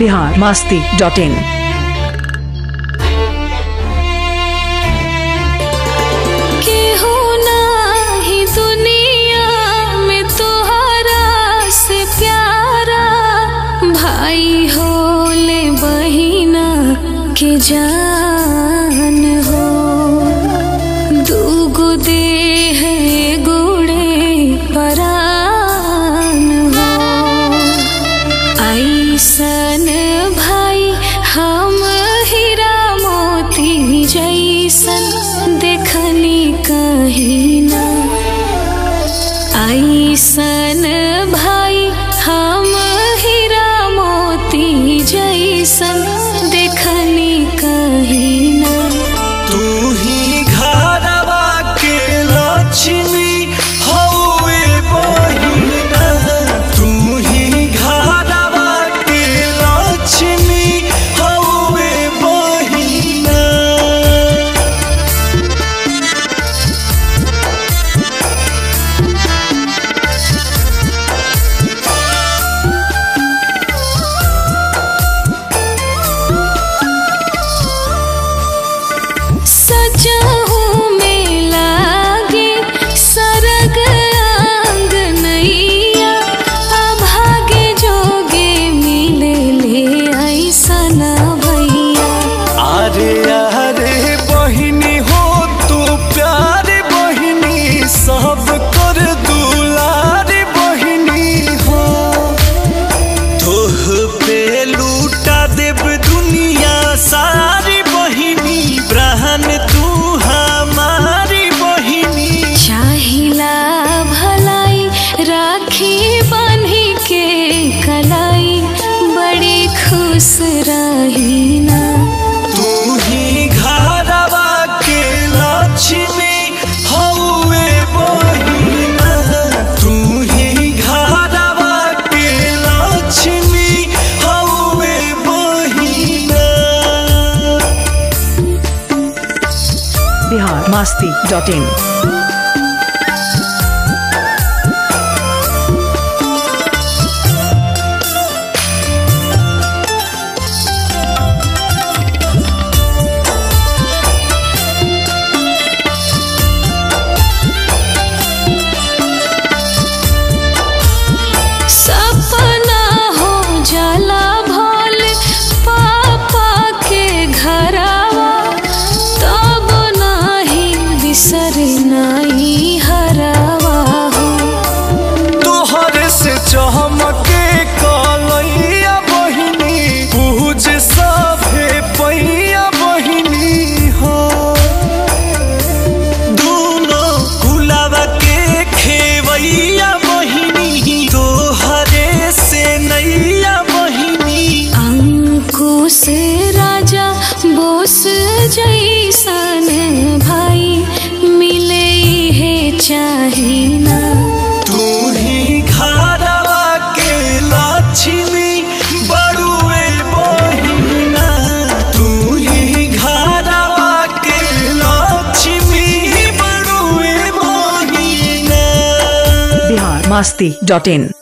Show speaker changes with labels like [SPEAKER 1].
[SPEAKER 1] biharmasti.in।
[SPEAKER 2] भाई होले बहिना के जान हो, दूगो देह गुड़े परान हो। ऐसन भाई हम हीरा मोती जैसन देखनी कहीं ना। ऐसन भाई हम जैसन देखनी कहीं ना।
[SPEAKER 3] तू ही घरवा के लक्ष्मी हौवे बहिना, तू ही घरवा के लक्ष्मी हौवे बहिना।
[SPEAKER 2] सजहू में लागे सरग आंगनैया, अभागे जोगे मिले ले ऐसन भैया।
[SPEAKER 3] अरे अरे बहिनी हो तू प्यारी बहिनी, सब कर दुलारी बहिनी हो। तोह पे लूटा देव दुनिया सारी बहिनी, ब्रहन तू हमारी बहिनी।
[SPEAKER 2] चाहिला भलाई राखी बन्ही के कलाई, बड़ी खुश रही ना।
[SPEAKER 3] तू ही घरवा के लक्ष्मी हौवे बहिना, तू ही घरवा के लक्ष्मी हौवे बहिना।
[SPEAKER 1] biharmasti.in।
[SPEAKER 2] सपना हो जाला भोल पापा के घरवा, तब नाही बिसर नहीं हरवा हो।
[SPEAKER 3] तोहर से चमके कलैया बहिनी, पूज सभे पैया बहिनी हो। दोनों कुलावा के खेवैया बहिनी, तोहरे से नैया बहिनी।
[SPEAKER 2] अंकुश राजा बोस जैसन भाई मिले है चाहिना।
[SPEAKER 3] तू ही घरवा के लक्ष्मी बड़ुए बहिना, तू ही घरवा के लक्ष्मी बड़ुए बहिना।
[SPEAKER 1] biharmasti.in।